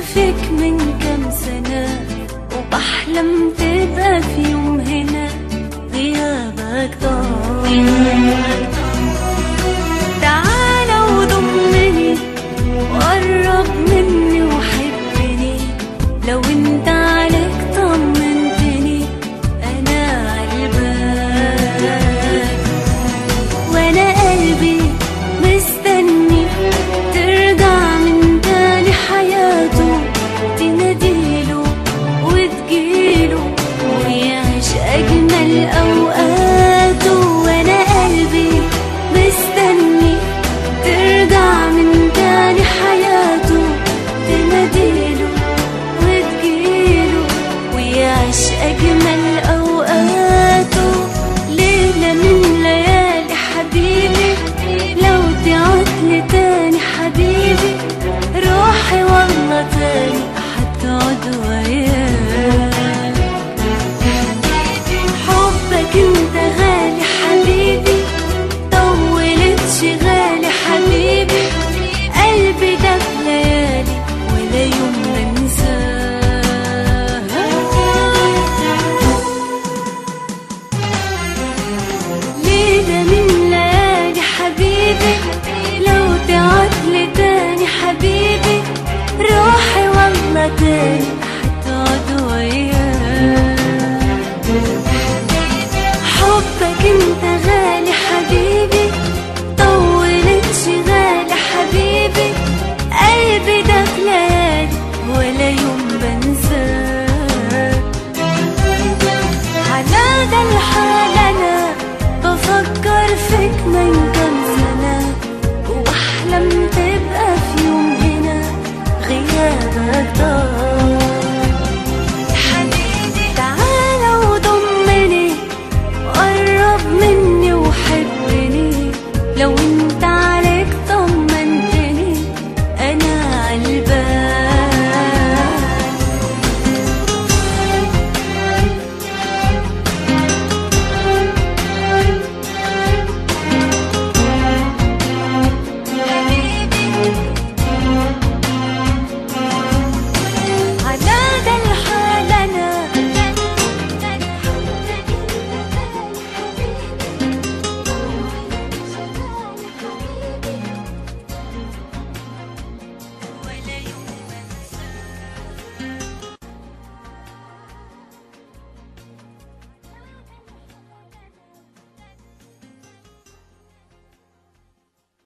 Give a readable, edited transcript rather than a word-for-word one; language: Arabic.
فيك من كام سنة، وبحلم تبقى في يوم هنا. غيابك ضايع، تعالى وضمني وقرب مني وحبني. لو انت عليك طمنتني انا عالبال، وانا قلبي مستني ترجع من تاني حياته، تناديله وتجيله ويعيش اجمل اوقاته. وانا قلبي مستني ترجع من تاني حياته، تناديله وتجيله ويعيش اجمل اوقاته. ليلة من ليالي حبيبي لو تعودلي تاني حبيبي، روحي والله تاني هتقعد وياك. حبك انت غالي حبيبي، طولتش غالي حبيبي. قلبي ده في ليالي ولا يوم ننساها. ليلة من ليالي حبيبي لو تعودلي تاني حبيبي، روحي والله تاني